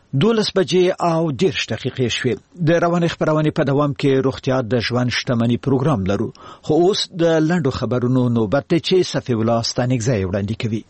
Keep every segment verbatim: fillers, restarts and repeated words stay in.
دولس بجې او دیرش دقیقې شوې. د روانې خبرونې په دوام کې روغتیا د ژوند شتمنۍ پروګرام لرو، خو اوس د لنډو خبرونو نوبت دی چې صفي الله ستانکزی وړاندې کوي.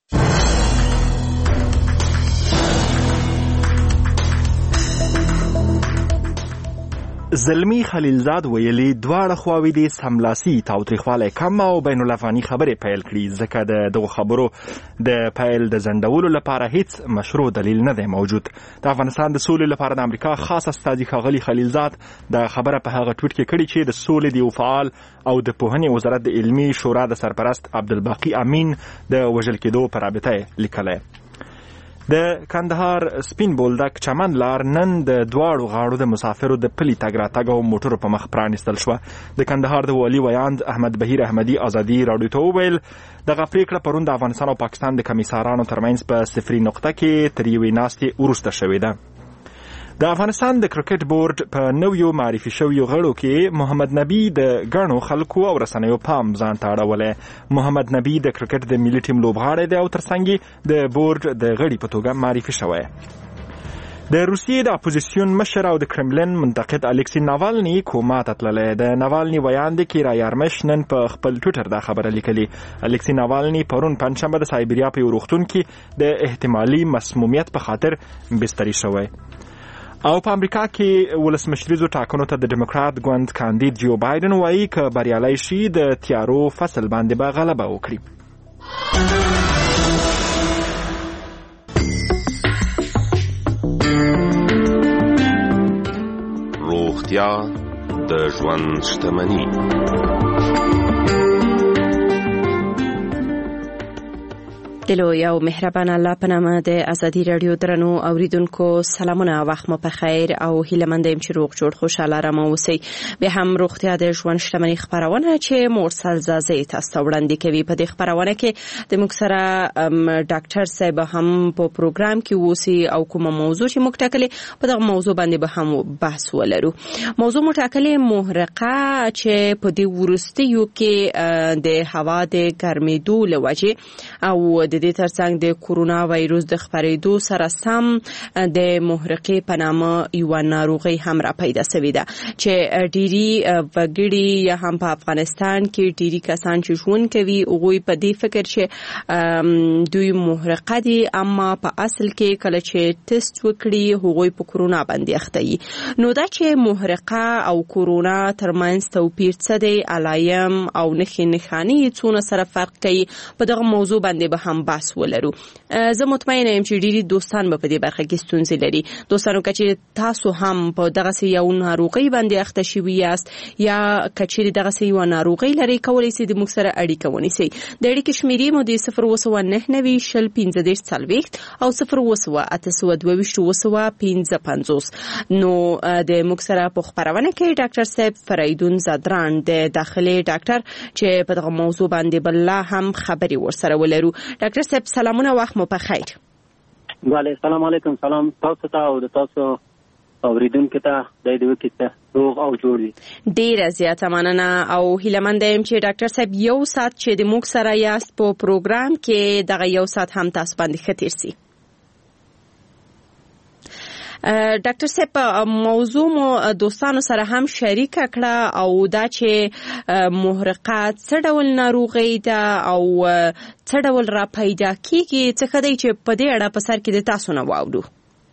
زلمی خلیلزاد ویلي دواړه خواوې د سملاسي تاوتریخوالی کم او بین الافغاني خبرې پیل کړي، ځکه د دغو خبرو د پیل د ځنډولو لپاره هیڅ مشروع دلیل نه دی موجود. د افغانستان د سولې لپاره د امریکا خاص استازي ښاغلي خلیلزاد د خبره په هغه ټویټ کې کړې چې د سولې د یو فعال او د پوهنې وزارت د علمي شورا د سرپرست عبدالباقي امین د وژل کېدو په رابطه یې لیکلی. د کندهار سپین بولدک چمن لار نن د دواړو غاړو د مسافرو د پلي تګ راتګ او موټرو په مخ پرانیستل شوه. د کندهار د والي ویاند احمد بهیر احمدي ازادي راډیو ته وویل دغه پریکړه پرون د افغانستان او پاکستان د کمیسارانو ترمنځ په صفري نقطه کې تر یوې ناستې وروسته شوې ده. د افغانستان د کرکټ بورډ په نویو معرفي شویو غړو کې محمد نبی د ګڼو خلکو او رسنیو پام ځان ته اړولی. محمد نبی د کرکټ د ملي ټیم لوبغاړی دی او ترڅنګ د بورډ د غړي په توګه معرفي شوی. د روسیې د اپوزیسیون مشر او د کرملن منتقد الکسی ناوالني کوما ته تللی. د ناوالني ویاند کیرا یارمش نن په خپل ټویټر دا خبره لیکلي. الکسی ناوالني پرون پنجشنبه د سایبریا په یو روغتون کې د احتمالي مسمومیت په خاطر بستري شوی. او په امریکا کې ولسمشریزو ټاکنو ته د ډیموکرات ګوند کاندید جو بایدن وایي که بریالی شي د تیارو فصل باندې به غلبه وکړي. روغتیا د ژوند شتمني. د لوی او مهربان الله په نامه د ازادي رادیو درنو اوریدونکو سلامونه، وخت مو په خیر او هیله مند یم چې روغ جوړ خوشاله رم اوسئ. بیا هم روغتیا د ژوند شتمنۍ خبرونه چې مرسل زازی تاسو ته وړاندې کوي. په دې خبرونه کې د موږ سره ډاکټر صاحب هم په پروګرام کې اوسي او کومه موضوع چې موږ ټاکلې په دغه موضوع باندې به هم بحث ولرو. موضوع مو ټاکلې محرقه چې په دې وروستیو کې د هوا د ګرمېدو له وجې او د دې ترڅنګ د کورونا وایروس د خپرېدو سره سم د محرقې په نامه یوه ناروغي هم را پیدا شوې ده چې ډېری وګړي یا هم په افغانستان کې ډېری کسان چې ژوند کوي هغوی په دې فکر چې دوی محرقه دي، اما په اصل کې کله چې ټیسټ وکړي هغوی په کورونا باندې اخته دي. نو دا چې محرقه او کورونا ترمنځ توپیر څه دی، علایم او نښې نښانې څونه سره فرق کوي، په دغه موضوع باندې به هم بحث ولرو. زه مطمئنه یم چې ډېری دوستان به په دې برخه کې ستونزې لري. دوستانو که چې تاسو هم په دغسې یو ناروغۍ باندې اخته شوي یاست یا که چیرې دغسې یوه ناروغۍ لرئ، کولی سئ د موږ سره اړیکه ونیسئ. د اړیکې شمېرې مو د صفر اووه سوه نهه نوي شل پنځه دېرش څلوېښت او صفر اووه سوه اته سوه دوه ویشت اووه سوه پنځه پنځوس. نو د موږ سره په خپرونه کې ډاکټر صاحب فریدون زدران د داخلي ډاکټر چې په دغه موضوع باندې بل لا هم خبرې ورسره ولرو. ډاکټر صاحب سلامونه، وخت مو په خیر. بله، سلام علیکم. سلام تاسو ته او د تاسو اوریدونکو ته د دې وخت روغ او جوړ وي. ډیره زیاته مننه او هیله مند یم چې ډاکټر صاحب یو ساعت چې د موږ سره یاست په پروګرام کې دغه یو ساعت هم تاسو باندې ښه تیر سي. ډاکټر صاحب موضوع مو دوستانو سره هم شریک کړه او دا چې محرقه څه ډول ناروغي ده او څه ډول را پیدا کیږي، څه ښه دی چې په دې اړه په سر کې د تاسو نه واورو.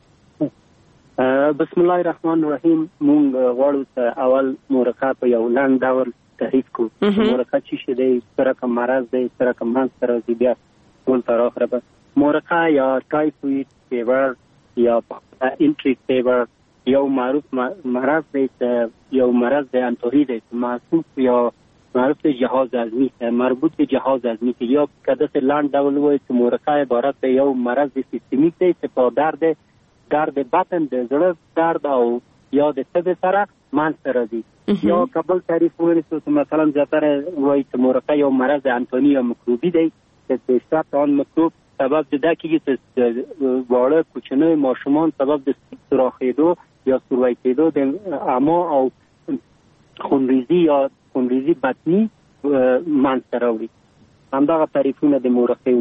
بسم الله الرحمن الرحیم. مونږ غواړو چې اول محرقه په یو لنډ ډول تعریف کړو. محرقه څه شی دی، څه رقم مرض دی، څه رقم منځ ته راځي، بیا ټول تر اخره به محرقه یا ټایفوید فیور یا انټریک فیور یو معروف مرض دی، یو مرض دی انتوهی دی، معروف یا معروف جهاز هضمي، مربوط به جهاز هضمي کې یا کده سه لاند ډول وای چې محرقه عبارت دی یو مرض سیستمیک دی چې په درد درد بطن د زړه درد او یا د سده سره منځ راځي. یا قبل تعریف ورسو چې مثلا زیاتره وای چې محرقه یو مرض انتونی یا میکروبي دی چې د اشتراک آن میکروب سبب ده کېږي چې واړه کوچنی ماشومان سبب د سوراخېدو یا سوروي کېدو د اعما او خونریزي یا خونریزي بطني منځته راوړي. همدغه تعریفونه د محرقې وو.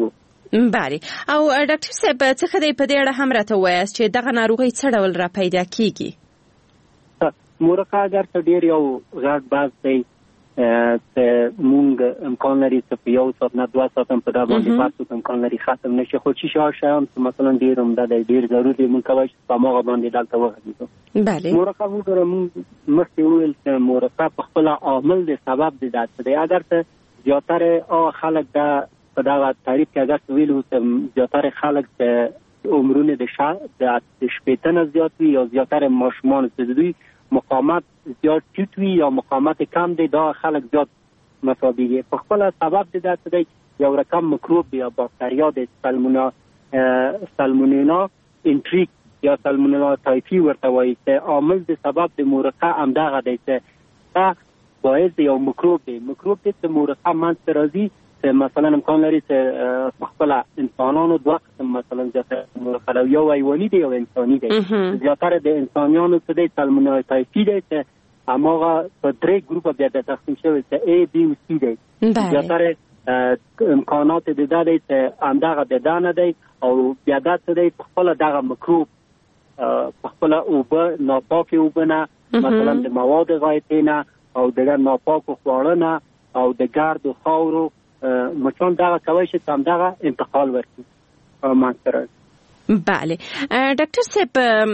بله. او ډاکټر صاحب څه خدای په دې اړه هم راته وایاست چې دغه ناروغي څه ډول را پیدا کیږي؟ مورقه اگر ته ډیر یو غټ باز دی ته مونږ امکان لري چې په یو ساعت نه دوه ساعت په دا باندې پاتې امکان لري ختم نشي، خو چې شاو شاو مثلا ډیر هم دا ډیر ضروري مونږ کوي چې په ماغه باندې دلته وغږیږو. بله. مورقه وګورم مخکې ویل چې مورقه په خپل عامل د سبب د دات دی. اگر ته زیاتره او خلک دا په دا تعریف کې اگر ویلو چې زیاتره خلک د عمرونه د شا د شپېتنه زیات وي یا زیاتره ماشومان چې دوی مقاومت زیات ټیټ وي یا مقاومت کم دی، دا خلک زیات مصابیږي. په خپل سبب د دات دی یو رقم میکروب یا باکتریا د سالمونا سالمونیلا انټریک یا سالمونیلا تایفی ورته وایي چې عامل د سبب د مورقه همدغه دی چې دا باعث یو میکروب دی. میکروب د مورقه منځته راځي چې مثلا امکان لري چې په خپل انسانانو دوه قسم مثلا زیاتره مورقه یو حیواني دی او انساني دی. زیاتره د انسانانو څخه د سالمونیلا تایفی دی چې هماغه په درې ګروپ بیا د تقسیم شوی چې A B او C دی. زیاتره امکانات د دا دی چې همدغه د دانه دی او بیا دا څه دی په خپل دغه میکروب په خپل اوبه ناپاکه اوبه نه مثلا د مواد غایطه نه او د ناپاکو خواړه نه او د ګرد خاورو مچان دغه کوي چې هم دغه انتقال ورکړي مانسره. بله. ډاکټر صاحب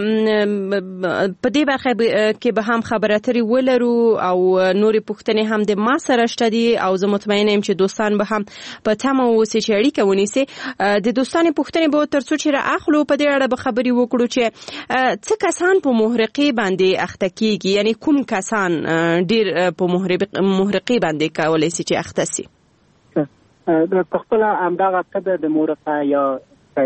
په دې برخه کې به هم خبره اترې ولرو او نورې پوښتنې هم د ما سره شته دي او زه مطمئنه یم چې دوستان به هم په تمه اوسي چې اړیکه ونیسي. د دوستانو پوښتنې به تر څو چې را اخلو په دې اړه به خبرې وکړو چې څه کسان په محرقې باندې اخته کیږي، یعنی کوم کسان ډیر په محرقې باندې کولای شي چې اخته سي؟ په خپل همدغه قبه د مورقه یا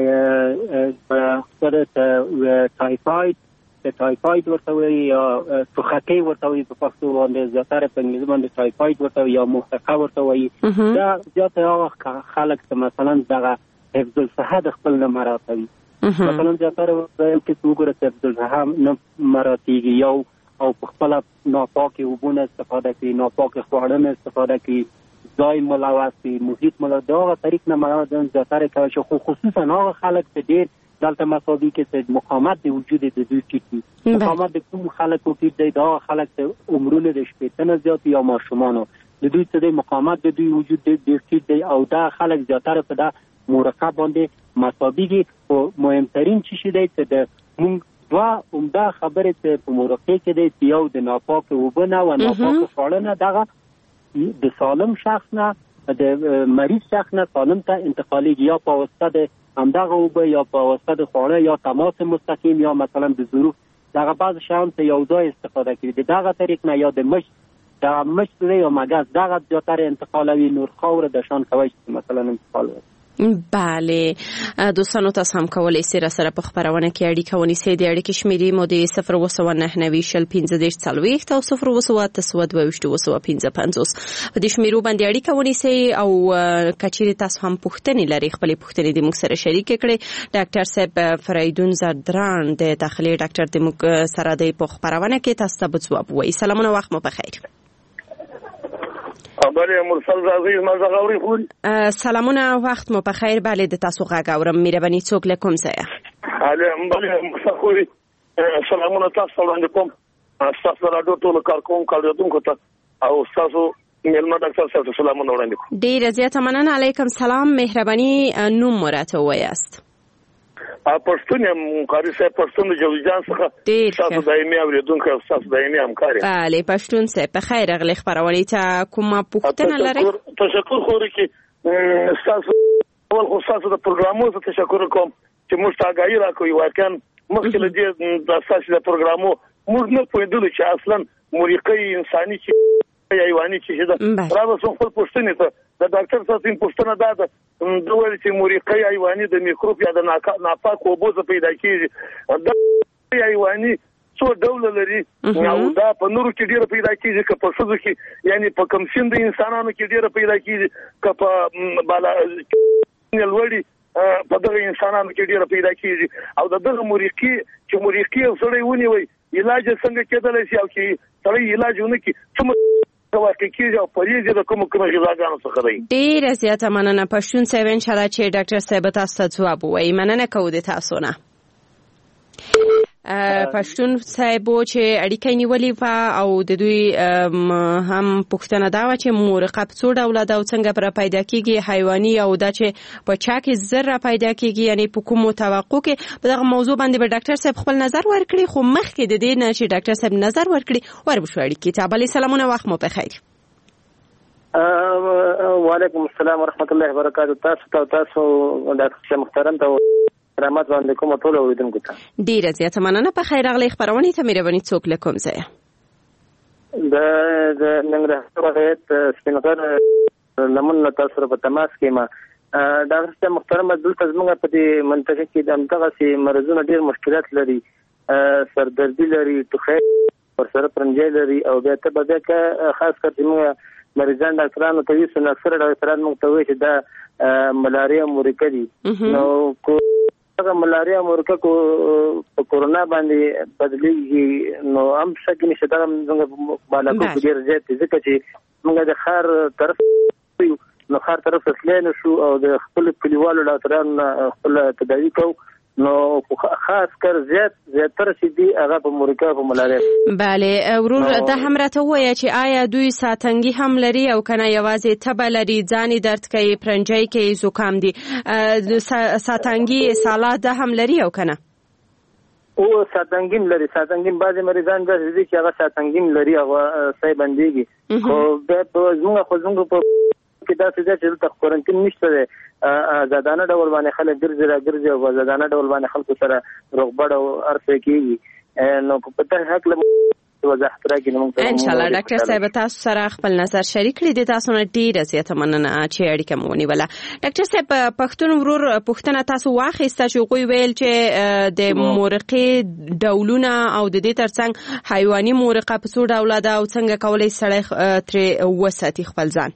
خبره تایفاید تایفاید ورته وي یا توخکۍ ورته وي په پښتو باندې، زیاتره په انګلیسي باندې تایفاید ورته وي یا محرقه ورته وي. دا زیاتره خلک چې مثلا دغه حفظ الصحه د خپل نه مراتوي مثلا زیاتره کې وګوره چې حفظ الصحه نه مراتیږي یو او په خپل ناپاکه اوبونه استفاده کوي، ناپاکه خواړه نه استفاده کوي، ځای ملوث وي، محیط ملوث، دغه طریق نه مراد زیاتره کوي چې خو خصوصا هغه خلک چې ډېر دلته مساوي کې چې مقاومت د وجود د دوی ټیټ وي. مقاومت د کوم خلکو ټیټ دی؟ دا خلک چې عمرونه د شپېتنه زیات یا ماشومانو د دوی څه دی مقاومت د دوی وجود ډېر ټیټ دی او دا خلک زیاتره په دا مورقه باندې مساوي. او مهمترین څه شی دی چې د موږ دوه عمده خبرې چې په مورقه کې دی چې یو د ناپاک اوبه نه او ناپاک خواړه نه دغه د سالم شخص نه د مریض شخص نه سالم ته انتقالیږي یا په واسطه د همدغه اوبه یا په واسطه د خواړه یا تماس مستقیم یا مثلا د ظروف دغه بعض شیان ته یو ځای استفاده کوي دغه طریق نه یا د مش د مش یا مګز دغه زیاتره انتقالوي نور خاور د شان کوي مثلا انتقال وي. بله. دوستانو تاسو هم کولای شئ را سره په خبرونه کې اړیکه ونیسئ. د اړیکې شمیرې مو د صفر اووه نهه نوي شل پنځه دېرش څلوېښت او صفر اووه اته سوه دوه ویشت اووه سوه پنځه پنځوس په دې شمیرو باندې اړیکه ونیسئ او کچېرې تاسو هم پوښتنې لرئ خپلې پوښتنې د موږ سره شریکې کړئ. ډاکټر صاحب فریدون زردران د داخلي ډاکټر د موږ سره د په خبرونه کې تاسو ته به ځواب وایي. سلامونه، وخت مو بخیر. بله مرسل عزیز ما زغوري خون سلامونه، وخت مو بخیر. بله د تاسو غږ اورم. مهرباني څوک له کوم ځایه؟ بله مسخوري سلامونه تاسو وړاندې کوم. تاسو راډیو ټول کارکوم کاریدونکو ته او تاسو مېلمه ډاکټر صاحب ته سلامونه وړاندې کوم. ډیره زیاته مننه. علیکم سلام. مهرباني نوم مرته وایاست؟ پښتون یم قاری صاحب، پښتون د جوزجان څخه تاسو دایمي اوریدونکو او تاسو دایمي همکار. بله پښتون صاحب په خیر راغلی. خبرونه ته کومه پوښتنه لرئ؟ تشکر خوري کې تاسو اول خو تاسو د پروګرامو ته تشکر کوم چې موږ ته آگاهي راکوي. واقعا مخکې له دې د تاسو د پروګرامو موږ نه پوهېدلو چې اصلا مورقه انساني چې حیواني چې ده. را به څو خپل پوښتنې ته د ډاکټر صاحب پوښتنه ده د دوی چې مورقه حیواني د میکروب یا د ناپاک اوبو څخه پیدا کیږي. د حیواني څو ډول لري او دا په نورو کې ډیره پیدا کیږي که په ښځو کې یعنی په کم سن د انسانانو کې ډیره پیدا کیږي که په بالا لوړي په دغه انسانانو کې ډیره پیدا کیږي. او د دغه مورقه چې مورقه سړی ونیوي علاج څنګه کېدلی شي او چې سړی علاج ونه کړي څه واقع کیږي او پریږي د کوم کوم غذاګانو څخه دی. ډیره زیاته مننه پښتون صاحب، ان شاء الله چې ډاکټر صاحب تاسو ته ځواب وایي. مننه کوو د تاسو نه. پښتون صاحب چې اړیکې نیولې و او د دوی هم پوښتنه دا و چې مورقه په څو ډوله ده او څنګه پر پیدا کیږي، حیواني او دا چې په چا کې زر پیدا کیږي، یعنی په کومو توقع کې. په دغه موضوع باندې به ډاکټر صاحب خپل نظر ورکړي، خو مخکې د دې نه چې ډاکټر صاحب نظر ورکړي وربشو اړیکې ته. بلې سلامونه، وخت مو بخیر. وعلیکم السلام ورحمت الله وبرکاتہ. تاسو ته تاسو ډاکټر محترم ته رحمت باندې کوم ټول اوریدونکو ته ډیره زیاته مننه. په خیر راغلی خبرونه ته مهرباني څوک له کوم ځای د د ننګرهار ولایت سپینغر لمن تاسو سره په تماس کې ما ډاکټر محترم دلته زموږ په دې منطقه کې د همدغه سي مرزونه ډیر مشکلات لري، سردردي لري، ټوخی ورسره پرنجي لري او بیا ته به کې خاص کر چې مریضان ډاکټرانو ته ویل نو اکثر ډاکټران موږ ته وایي چې دا ملاریا مورکه دي. نو هغه ملاریا مورکه کو په کورونا باندې بدلیږي، نو هم شک نشته دا موږ بالا کو ډیر زیات ځکه چې موږ د خار طرف نو خار طرف تسلین شو او د خپل کلیوالو ډاکټرانو خپل تداوی کو، نو خاص کر زیات زیاتره چې دی هغه په مورکه په ملاریا. بله ورور ته هم راته وایي چې آیا دوی ساتنګي هم لري او کنه یوازې تبه لري، ځاني درد کوي، پرنجي کوي، زکام دي، ساتنګي سالات ده هم لري او کنه؟ او ساتنګیم لري، ساتنګیم بعضی مریضان داسې دي چې هغه ساتنګیم لري هغه صحیح بنديږي. خو به په زموږ خو زموږ په کې دا څه چې د کوارنټین نشته ده، زادانه ډول باندې خلک ګرځي را ګرځي او زادانه ډول باندې خلکو سره روغبړ او ارڅ کیږي. نو په دې حق له وضاحت راکړي نو ان شاء الله ډاکټر صاحب تاسو سره خپل نظر شریک کړئ. د تاسو نه ډیره زیاته مننه چې اړیکه مو ونیوله. ډاکټر صاحب پښتون ورور پښتنه تاسو واخیسته چې کوی ویل چې د مورقې ډولونه او د دې ترڅنګ حیواني مورقه په څو ډوله ده او څنګه کولای سړی تر وساتي خپل ځان.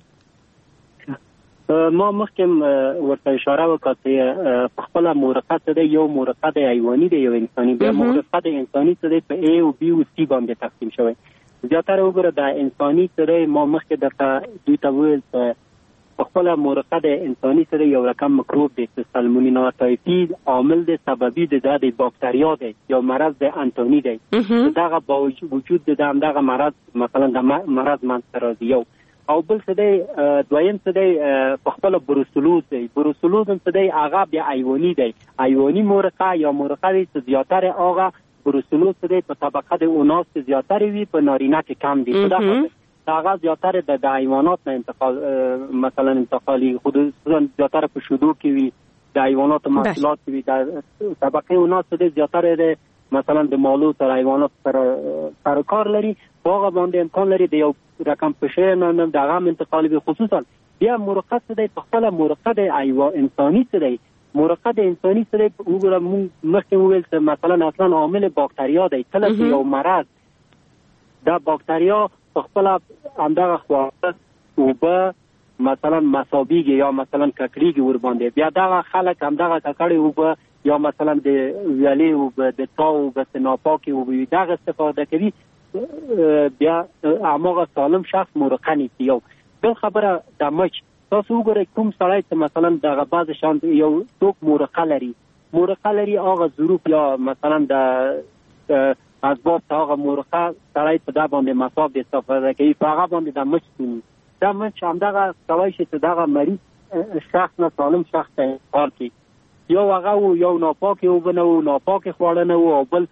ما مخکې ورته اشاره وکړه چې خپل مورقه څه دی، یو مورقه د حیواني دی، یو انساني. بیا مورقه د انساني څه دی په ای او بی او سی باندې تقسیم شوی. زیاتره وګوره د انساني څه دی، ما مخکې درته دوی ته وویل چې خپل مورقه د انساني څه دی یو رقم مکروب دی چې سالمونیلا تایفید عامل د سببي د د باکتریا دی، یو مرض د انتونی دی. دغه با وجود د دغه مرض مثلا د مرض منځ راځي. یو او بل څه دی دویم څه دی په خپل بروسلوز دی. بروسلوز هم څه دی هغه بیا حیواني دی، حیواني مورقه یا مورقه دی چې زیاتره هغه بروسلوز څه دی په طبقه د اوناس کې زیاتره وي، په نارینه کې کم دی. دا هغه زیاتره د حیوانات نه انتقال مثلا انتقالي خصوصا زیاتره په شودو کې وي، د حیوانات محصولات کې وي. د طبقه اوناس څه دی زیاتره مثلا د مالو تر حیوانات سره سرکار لري، هغه باندې امکان لري د یو رقم پشه نه دغه انتقال به. خصوصا بیا مورقه څه دی په خپل مورقه د حیوان انساني څه دی، مورقه د انساني څه دی وګوره موږ مخکې وویل چې مثلا اصلا عامل باکتریا دی. کله چې یو مرض دا باکتریا په خپل همدغه خواص اوبه مثلا مسابيږي یا مثلا ککړیږي ور باندې، بیا دغه خلک همدغه ککړې اوبه یا مثلا د ویالې اوبه د تاو اوبه ناپاکې اوبه دغه استفاده کوي، بیا هغه سالم شخص مورقه نیسي. یو بل خبره د مچ، تاسو وګورئ کوم سړی چې مثلا دغه بعض شان یو څوک مورقه لري مورقه لري هغه ظروف یا مثلا د اسباب هغه مورقه سړی په دا باندې مصاب د استفاده کوي، په هغه باندې د مچ کوي. دا مچ همدغه کوي چې دغه مریض شخص نه سالم شخص ته انتقال کوي. یو هغه یو ناپاکه او بنو ناپاکه خواړه نه او بل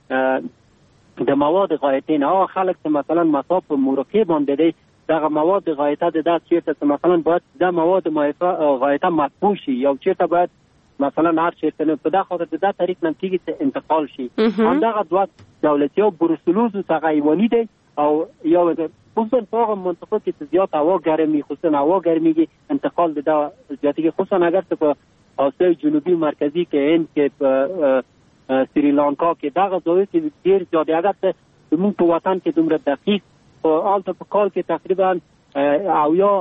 د مواد غایطین. هغه خلک چې مثلا مصاب په مورقه باندې دی، دغه مواد غایطه د دات چیرته مثلا باید د مواد غایطه مطبوع شي یا چیرته باید مثلا هر چیرته نه په دغه خاطر د دات طریق نن کیږي چې انتقال شي. همدغه دوه دولتي او بروسلوز څنګه حیواني دی او یو د خصوصا په هغه منطقه کې چې زیات هوا ګرمي خصوصا هوا ګرميږي انتقال د زیاتې خصوصا اگر څه په آسیا جنوبي مرکزی کې هند کې په سریلانکا کې دغه ځای کې ډیر زیات اگر څه موږ په وطن کې دومره دقیق او الته په کال کې تقریبا او یا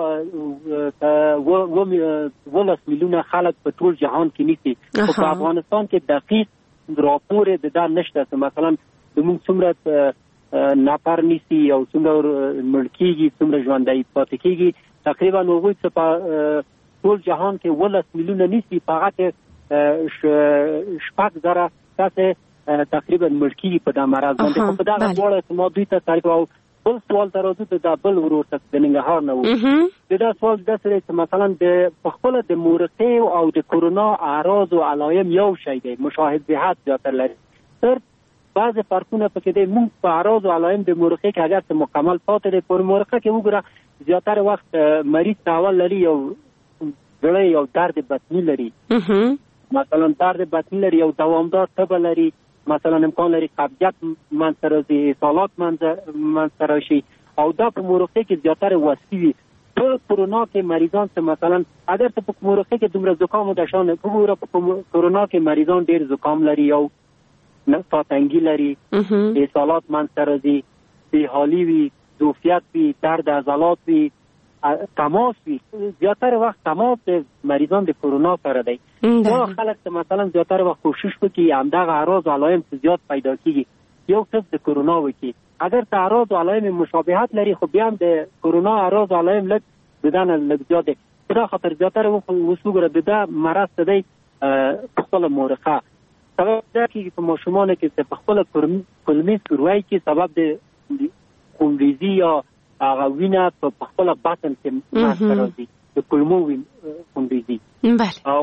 و ولس میلیونه خلک په ټول جهان کې نيسي. په افغانستان کې دقیق راپور د دا نشته مثلا موږ څومره ناپر نیسی او څومره مړ کیږي څومره ژوندۍ پاتې کیږي تقریبا هغوی څه په ټول جهان کې ولس میلیونه نیسی په هغه کې شپږ زره کسه تقریبا مړ کیږي په دا مرض باندې خو په دغه ډول ما دوی ته تعریف او بل سوال ته راځو د بل ورور ته د ننګرهار نه و دا سوال داسې چې مثلا د خپل د مورخې او د کورونا اعراض او علائم یو شی دی مشاهده زیاتره لري تر بعض فرقونه پکې دي موږ په اعراض او علائم د مورخې کې اگر څه مکمل پاتې دي پر مورخه کې وګوره زیاتره وخت مریض تاول لري یو غړی یو درد بطنی لري مثلا درد بطنی لري یو دوامدار تب لري مثلا امکان لري قبضیت منځ راځي اسهالات منځ راشي او دا په مورخه کې زیاتره وصفي وي په کورونا کې مریضان څه مثلا اگر ته په مورخه کې دومره زکام او د شان وګوره په کورونا کې مریضان ډیر زکام لري او نفساتنګي لري اسهالات منځ راځي بیحالي وي ظرفیت وي درد عضلات وي تماس وي زیاتره وخت تماس د مریضان د کورونا سره دی دا خلک ته مثلا زیاتره وخت کوشش وکړي همدغه اعراض او علائم زیات پیدا کیږي یو څه د کورونا وکړي اگر ته اعراض او علائم مشابهت لري خو بیا هم د کورونا اعراض او علائم لږ بدن لږ زیات دي دا خاطر زیاتره وخت وسوګره د مرض ته دی خپل مورخه سبب دا کې په ماشومان کې په خپل کلمې سروي کې سبب د خونریزي یا هغه وینه په خپل باطن کې ماسته راځي د کولمو خونریزي او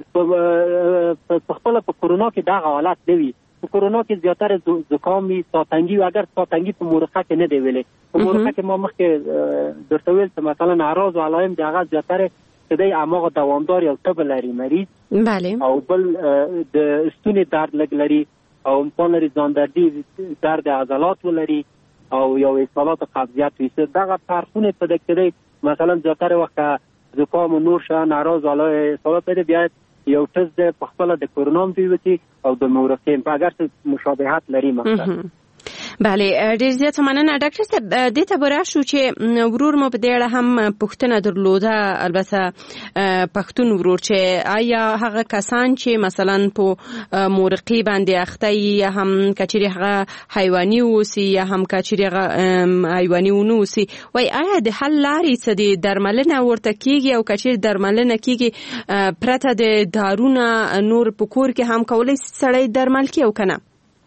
په خپل په کورونا کې دا حالت نه وي په کورونا کې زیاتره زکام وي ساتنګي اگر ساتنګي په مورخه کې نه دی ویلې په مورخه کې ما مخکې درته ویل چې مثلا اعراض او علائم د هغه زیاتره چې دی هغه دوامدار یو تب لري مریض بله او بل د ستوني درد لګ لري او امکان لري ځان دردي درد عضلات ولري او یو اسهالات قبضیت وي دغه فرقونه په دې کې دی مثلا زیاتره وخت زکام او نور شان اعراض علای سبب دی بیا یو ټز د خپل د کورونا ویروس او د مورخین په اگر څه مشابهت لري مثلا بله ډیر زیات مننه ډاکټر صاحب دې ته به راشو چې ورور مو په دې اړه هم پوښتنه درلوده البته پښتون ورور چې آیا هغه کسان چې مثلا په مورخي باندې اخته یا هم کچري هغه حیواني اوسي یا هم کچري هغه حیواني ونوسي وای آیا د حل لارې څه دي درملنه ورته کیږي او کچري درملنه کیږي پرته د دارونه نور په کور کې هم کولای سړی درمل کی او کنه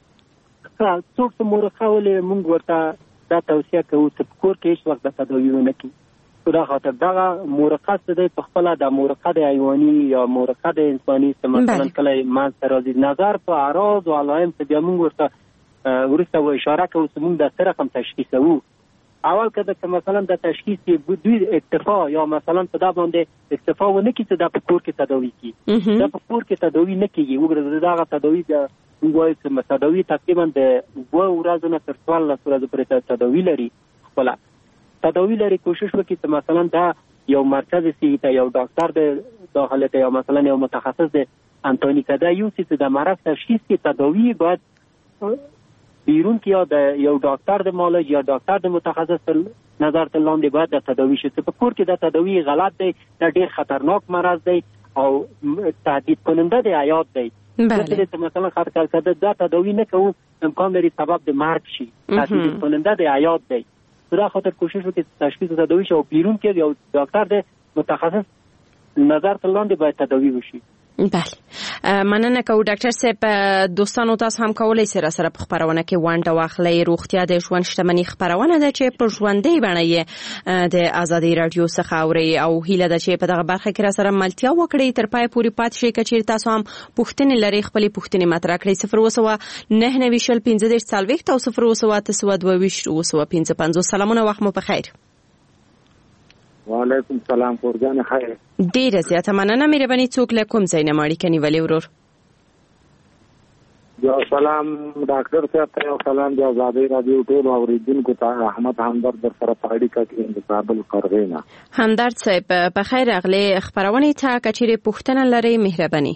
څوک چې مورخه ولې موږ ورته دا توصیه کوو چې په کور کې هیڅ وخت د تداوی ونه کړي په دا خاطر دغه مورخه څه دی په خپله د مورخه د حیواني یا مورخه د انساني څه مثلا کله منځته راځي نظر په اعراض او علائم څه بیا موږ ورته وروسته و اشاره کوو چې موږ د څه رقم تشخیصوو اول که د مثلا د تشخیص دوی اکتفا یا مثلا په دا باندې اکتفا ونه کړي چې دا په کور کې تداوی کړي دا په کور کې تداوی نه کېږي وګوره دغه تداوی د وایي چې تداوی تقریبا د دوه ورځو نه تر څوارلس ورځو پورې تداوی لري خپله تداوی لري کوشش وکړي چې مثلا دا یو مرکز صحي ته یو ډاکټر د داخله ته یا مثلا یو متخصص د انتونی کدا یو چې د مرض تشخیص کې تداوی باید بیرون کې یا د یو ډاکټر د مالج یا ډاکټر د متخصص نظر ته لاندې باید د تداوی شي چې په کور کې د تداوی غلط دی دا ډیر خطرناک مرض دی او تهدید کننده د حیات دی بله مثلا خاطر کده دا تداوی نه کوو امکان لري سبب د مرګ شي تهدید کننده د حیات دی دا خاطر کوشش وکړي تشخیص تداوی شي او بیرون کې یو ډاکټر د متخصص نظر ته لاندې باید تداوی وشي بله مننه کوو ډاکټر صاحب دوستانو تاسو هم کولای سره سره په خبرونه کې وانټه واخلئ روغتیا د ژوند شتمنۍ خبرونه ده چې په ژوندۍ بڼه یې د ازادي رادیو څخه اوري او هیله ده چې په دغه برخه کې را سره ملتیا وکړئ تر پای پورې پات شئ که چیرې تاسو هم پوښتنې لرئ خپلې پوښتنې مطرح کړئ صفر اووه سوه نهه نوي شل پنځه دېرش څلوېښت او صفر اووه سوه اته سوه دوه ویشت اووه سوه پنځه پنځوس سلامونه وخت مو په خیر وعلیکم سلام کورجان خیر ډیره زیاته مننه مهرباني څوک له کوم ځای نه اړیکه نیولې ورور جو سلام ډاکټر صاحب ته سلام د آزادي رادیو ټول اوریدونکو ته احمد همدرد در سره اړیکه کې د کابل قرغینا همدرد صاحب په خیر اغلی خبرونه ته کچېره پوښتنه لري مهرباني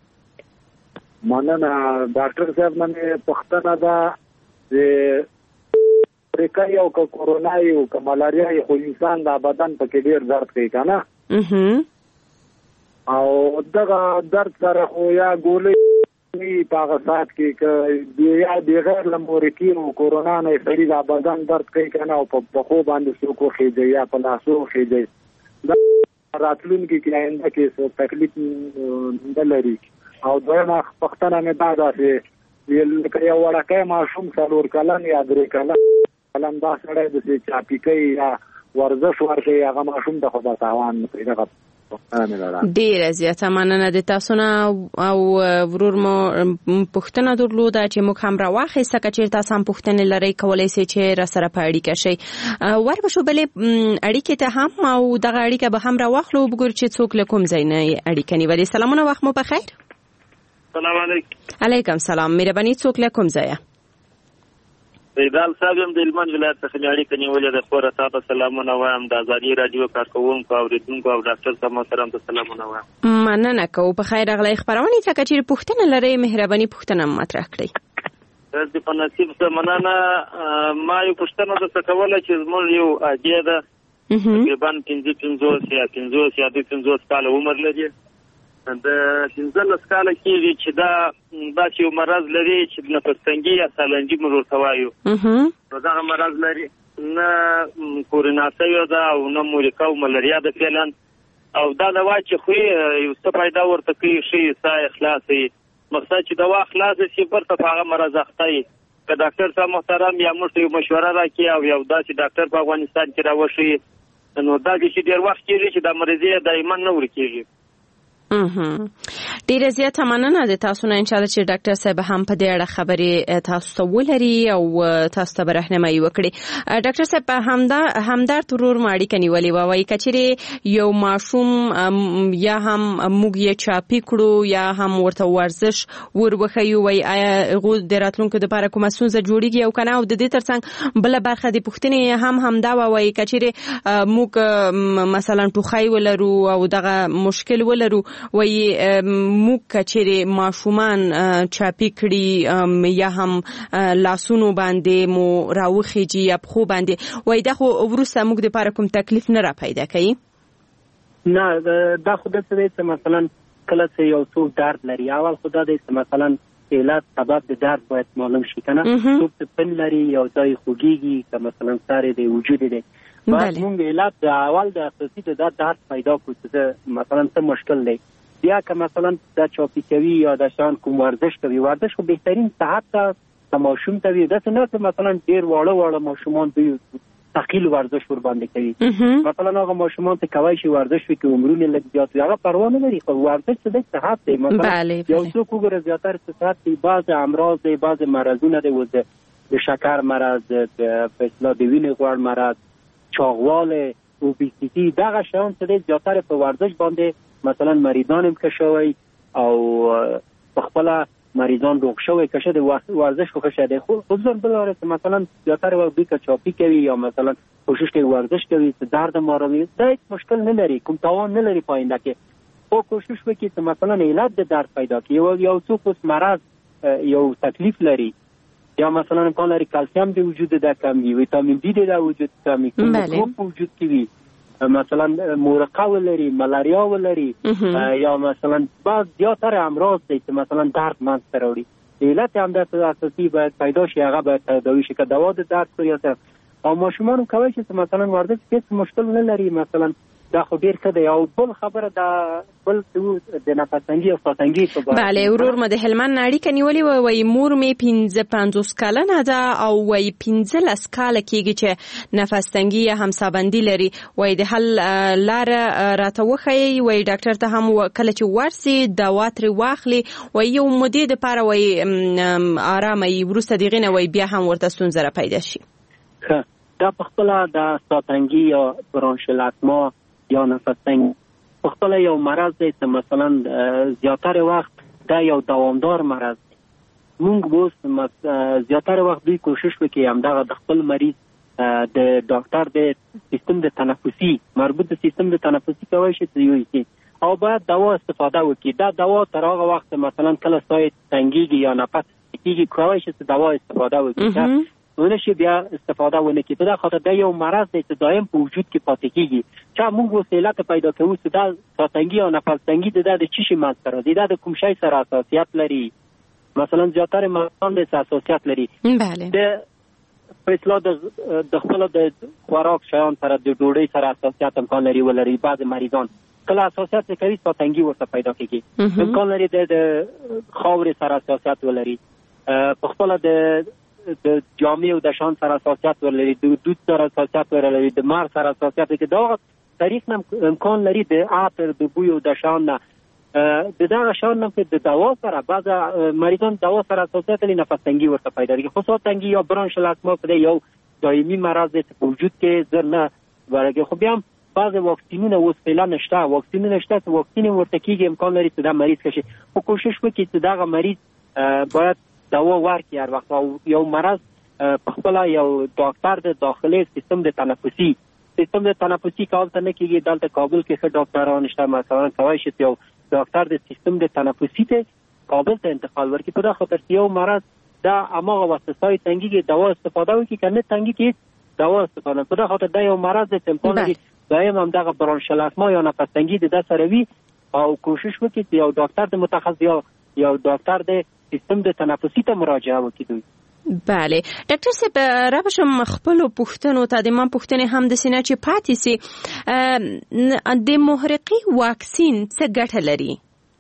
مننه ډاکټر صاحب باندې پوښتنه ده ریکا یو که کورونا یو که ملاریا یو خو انسان دا بدن پکې ډیر درد کوي کنه او دغه درد سره خو یا ګولې وي په هغه سات کې که یا بغیر له مورکي او کورونا نه سړي د بدن درد کوي کنه او په بخو باندې څوک خېږي یا په لاسو خېږي دا راتلونکي کې آینده کې څه تکلیف نه لري. او دویمه پښتنه مې دا ده چې لکه یو وړکۍ ماشوم څلور کلن یا درې کلن دا سړی د چاپي کوي یا ورزش ورکوي هغه ماشوم د خو به تاوان نه کوي. دغه ډیره زیاته مننه د تاسو نه او ورور مو پوښتنه درلوده چې موږ هم راواخیسته که چېرته تاسو هم پوښتنې لرئ کولی سئ چې راسره په اړیکه شئ. وربشو بلې اړیکې ته هم او دغه اړیکه به هم راواخلو وګورو چې څوک له کوم ځای نه اړیکه نیولې. سلامونه وخت مو په خیر. سلام علیکم. علیکم سلام. مهرباني څوک له کوم ځایه؟ ریدال صاحب هم د هلمند ولایت څخه مې اړیکه نیولې ده. خوره تا ته سلامونه وایم. د ازادي راډیو کارکوونکو اوریدونکو او ډاکټر صاحب محترم ته سلامونه وایم. مننه کوو. په خیر راغلی. خپرونې ته که چېرې پوښتنه لرئ مهرباني پوښتنه مطرح کړئ. د په نصیب څه مننه. ما یو پوښتنه درته کوله چې زموږ یو اجی ده تقریبا پنځه پنځوس یا پنځوس یا دوه پنځوس کاله عمر لري. د پنځلس کاله کېږي چې دا داسې یو مرض لري چې د نفس تنګي یا سالنجي موږ ورته وایو. نو دغه مرض لري نه کورونا شوې ده او نه مورکه او ملاریا ده فعلا. او دا دوا چې خوري یو څه پیدا ورته کوي ښي ساه خلاصوي. مقصد چې دوا خلاصه شي برته په هغه مرض اخته وي. که ډاکټر صاحب محترم یا موږ ته یو مشوره راکړي او یو داسې ډاکټر په افغانستان کې راوښیي نو دا چې ډېر وخت کېږي چې دا مرضیه دایما نه ورکېږي. ډیره زیاته مننه د تاسو نه. انشاءالله چې ډاکټر صاحب هم په دې اړه خبرې تاسو ته ولري او تاسو ته راهنمایي وکړي. ډاکټر صاحب همدا همدارد ورور مو اړیکه نیولې وه. وایي که چېرې یو ماشوم یا هم موږ یې چاپي کړو یا هم ورته ورزش ور وښیو وایي آیا هغوی د راتلونکو دپاره کومه ستونزه جوړېږي او که نه. او د دې ترڅنګ بله برخه د پوښتنې هم همدا وه. وایي که چېرې موږ مثلا ټوخی ولرو او دغه مشکل ولرو وایي موږ که چېرې ماشومان چاپي کړي یا هم لاسونو باندې مو راوخیږي یا پښو باندې وایي دا خو وروسته موږ دپاره کوم تکلیف نه را پیدا کوي. نه دا خو داسې دی چې مثلا کله چې یو څوک درد لري اول خو دا دی چې مثلا علت سبب د درد باید معلوم شي که نه. څوک چې پن لري یو ځای خوږېږي که مثلا ساری دی وجود دی باید موږ علت د اول د اساسي د درد پیدا کړو چې مثلا څه مشکل دی. بیا که مثلا دا چاپی کوي یا دا شان کوم ورزش کوي ورزش خو بهترین صحت ته ماشوم ته وي. داسې نه چې مثلا ډېر واړه واړه ماشومان دوی ثقیل ورزش ور باندې کوي. مثلا هغه ماشومان ته کولی شي ورزش وکړي عمرونه لږ زیات وي هغه پروا نه لري. خو ورزش څه دی صحت دی. مثلا یو څوک وګوره زیاتره صحت دی بعضې امراض دی بعضې مرضونه دی و د شکر مرض په اصطلاح د وینې غوړ مرض چاغوالی اوبیسیتي دغه شیان څه دی زیاتره په ورزش باندې مثلا مریضان هم که شوی او خپل مریضان روغ شوی که شده ورزش خو شده خصوصا بلاره که مثلا زیاتر وقت بی که چاپی کوي یا مثلا کوشش کوي ورزش کوي چې درد ماروي دا هیڅ مشکل نه لري کوم تاوان نه لري پاینده کې. او کوشش وکړي چې مثلا علت د درد پیدا کړي یو یو څوک اوس مرض یو تکلیف لري یا مثلا امکان لري کلسیم د وجود ده کمی ویتامین دی د وجود کمی کوم وجود کوي مثلا مورقه ولري ملاریا ولري یا مثلا بعض زیاتره امراض دي چې مثلا درد منځته راوړي. علت هم د اساسي باید پیدا شي هغه باید تداوی شي که دوا د درد یا او ماشومان کوي چې مثلا ورزش هیڅ مشکل نه لري. مثلا دا خو ډیر ښه دی. او بل خبره دا بل د نفس تنګي او ساه تنګي په بله ورور مو د هلمند اړیکه نیولې وه. وایي مور مې پنځه پنځوس کلنه ده او وایي پنځلس کاله کېږي چې نفس تنګي یا هم ساه لري. وایي د حل لاره راته وښیي. وایي ډاکټر ته هم کله چې ورسي دوا ترې واخلي وایي یو مودې دپاره وایي ارامه وي وروسته د هغې نه وایي بیا هم ورته ستونزه را پیدا شي. ښه دا په خپله د ساه تنګي یا برانشل اسما یا نفس تنګي په خپله یو مرض دی چې مثلا زیاتره وخت دا یو دوامدار مرض دی. مونږ اوس زیاتره وخت دوی کوشش وکړي همدغه د خپل مریض د ډاکټر د سیستم د تنفسي مربوط د سیستم د تنفسي کولی شي چې او باید دوا استفاده وکړي. دا دوا تر هغه وخت مثلا کله ساه تنګېږي یا نفس کېږي کولی شي چې دوا استفاده وکړي ونه شي بیا استفاده ونه کړي. په دا خاطر دا یو مرض دی چې دایم په وجود کې پاتې کېږي. چا موږ اوس علت پیدا کوو چې دا ساه تنګي او نفس تنګي د دا د څه شي منځته راځي دا د کوم شی سره حساسیت لري مثلا زیاتره مریضان د حساسیت لري بله د په اصطلاح د خپل د خوراک شیان سره د ډوډۍ سره حساسیت امکان لري ولري. بعض مریضان کله حساسیت کوي څه تنګي ورته پیدا کیږي، امکان لري د خاورې سره حساسیت ولري، په خپل د د جامې او د شان سره حساسیت ولري، د دود سره حساسیت ولري، د مار سره حساسیت لري. دا تاریخ نم امکان لري د عطر د بوی او د شان نه د دغه شان نه د دوا سره بعض مریضان دوا سره حساسیت لري، نفس تنګي ورته پیدا کیږي. خو تنګي یا برانشل اسما په یو دایمي مرض د وجود کې زر نه ورګي. خو بیا بعض واکسینونه اوس فعلا نشته، واکسینونه نشته، واکسین ورته کیږي، امکان لري چې دا مریض کشي. خو کوشش وکړي چې دغه مریض باید دوا ورکړي هر وخت. او یو مرض په خپل یو ډاکټر د داخلي سیستم د تنفسي سیستم د تنفسي کول ته نه کیږي. دلته کابل کې ښه ډاکټران شته، مثلا کوي چې یو ډاکټر د سیستم د تنفسي ته کابل ته انتقال ورکړي. په دا خاطر یو مرض دا اماغه واسطه تنګي دوا استفاده وکړي، کنه تنګي کې دوا استفاده. په دا خاطر دا یو مرض د امکان لري دایم هم دغه برانشل اسما یا نفس تنګي د د سره وي. او کوشش وکړي چې یو ډاکټر د متخصص یا یو ډاکټر د سیستم د تنفسي ته مراجعه وکړي. بله ډاکټر صاحب راوښم خپل پوښتنو ته د من پوښتنې هم د سینې چې پاتې سي د محرقي واکسین څه ګټه لري؟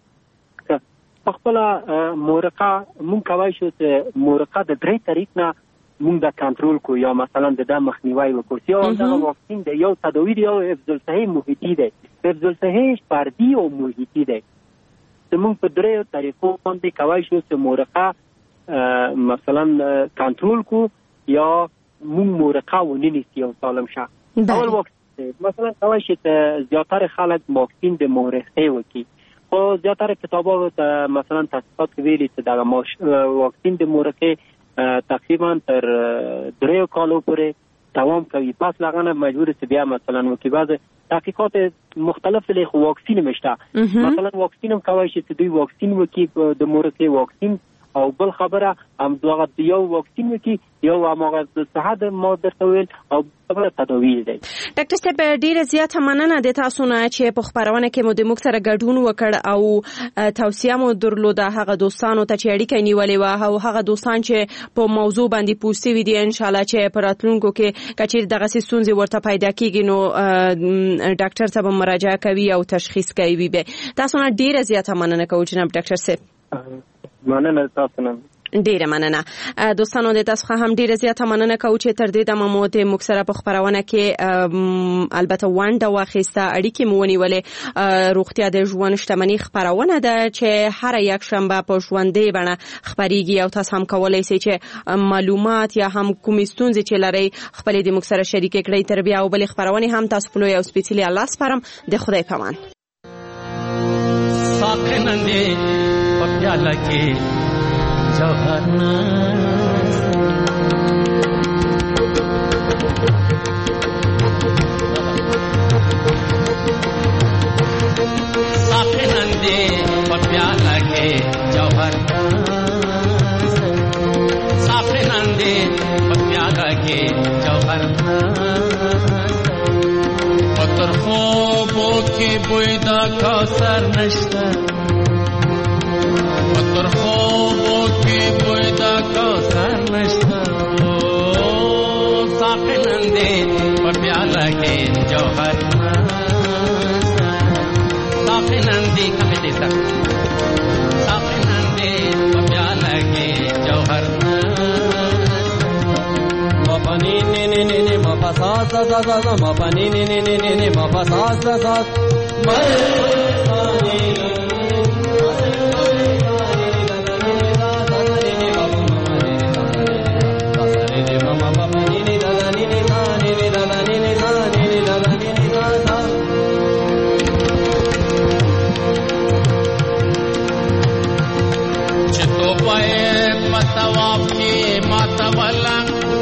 په خپل محرقه مونږ کولی شو چې محرقه د درې طریق نه مونږ د کنټرول کو، یا مثلا د د مخنیوي وکړو. یو دغه واکسین د یو تداوی دی او حفظ الصحه محیطي دی، حفظ الصحه فردي او محیطي دی. زمونږ په درې طریقو باندې کولی شو چې محرقه مثلا کنټرول کو یا مونږ محرقه ونیسي او سالم شه. اول واکسین مثلا کولی شي چې زیاتره خلک واکسین د محرقه وکړي. خو زیاتره کتابونو ته مثلا تحقیقات ویلي چې دغه واکسین د محرقه تقریبا تر دریو کالو پورې دوام کوي. پس لغنه مجبور است بیا مثلا وکي. بعض تحقیقات مختلف له واکسین مشته، مثلا واکسین هم کوي چې دوی واکسین وکي د محرقه واکسین، او بل خبره هم دغه یو واکسین وکي یو هغه د صحت ماده تویل او بل تداوی دی. ډاکټر صاحب ډیره زیاته مننه د تاسو نه چې په خبرونه کې مو د موږ سره ګډون وکړ او توصیه مو درلوده هغه دوستانو ته چې اړیکه نیولې و او هغه دوستان چې په موضوع باندې پوښتنه وي دي ان شاء الله چې په راتلونکو کې کچیر دغه ستونزې ورته پیدا کیږي نو ډاکټر صاحب مراجعه کوي او تشخیص کوي. به تاسو نه ډیره زیاته مننه کوم جناب ډاکټر صاحب. مننه تاسو نه. ډیره مننه دوستانو، د تاسو هم ډیره زیاته مننه کوم چې تر دې دمه مو د موږ سره په خبرونه کې البته ونده واخیسته، اړیکې مو ونیولې. روغتیا د ژوند شتمنۍ خبرونه ده چې هر یک شنبه په ژوندۍ بڼه خبريږي او تاسو هم کولای شئ چې معلومات یا هم کوم ستونزې چې لري خپل د موږ سره شریک کړئ. تر بیا او بل خبرونه هم تاسو په لوی او سپیڅلي الله سپارم. د خدای پامان. ساقنندې په پیاله کې جوهر ساقنندې په پیاله کې جوهر ساقنندې په پیاله کې جوهر پتر خوبو کې بوی دا کوثر نشته، پتر خوبو کې بوی دا کوثر نشته. ساقنندې په پیاله کې جوهر ساقنندې کمې دې سر ساقنندې په پیاله کې جوهر مپنی نی نی نی نی مپسا سا سا سا مپنی نی نی نی نی نی مپسا سا سا مپنی तवाब के मातवला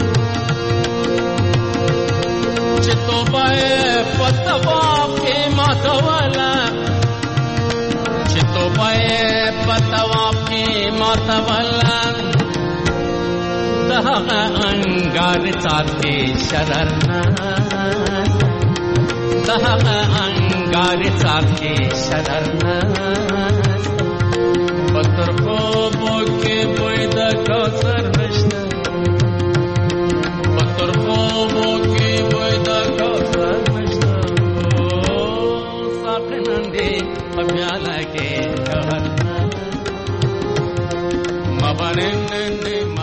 चितोबाए पतवाब के मातवला चितोबाए पतवाब के मातवला दहा अंगार साथे शररना दहा अंगार साथे शररना पत्थर को बोके د کاس